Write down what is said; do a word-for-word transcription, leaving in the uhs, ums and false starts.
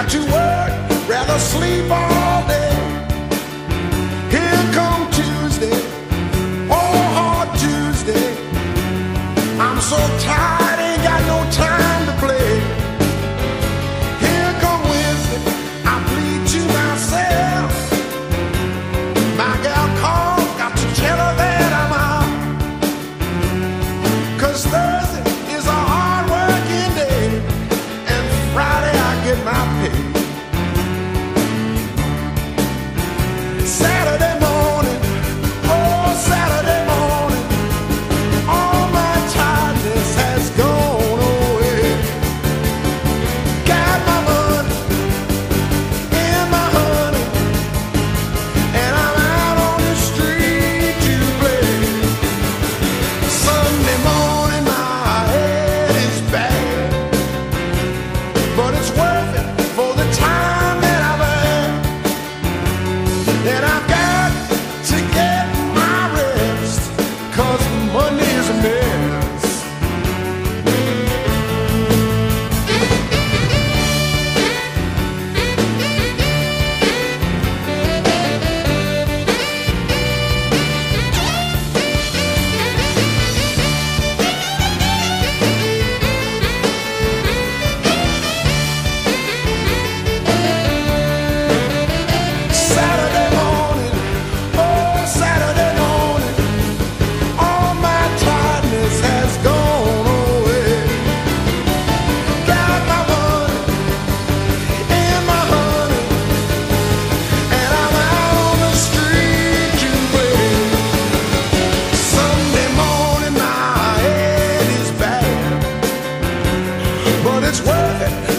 got to work, rather sleep all day. Here come Tuesday, oh hard Tuesday. I'm so tired, ain't got no time to play. Here come Wednesday, I plead to myself. My gal called, got to tell her that I'm out. 'Cause Thursday is a hard working day, and Friday I get my pay. Saturday morning, oh Saturday morning, all my tiredness has gone away. Got my money and my honey, and I'm out on the street to play. Sunday morning my head is bad, but it's worth it for the time that I've had. And I've got to get my rest, 'cause Monday is a mess. Saturday morning, oh Saturday morning, all my tiredness has gone away. Got my money and my honey, and I'm out on the street to play. Sunday morning my head is bad, but it's worth it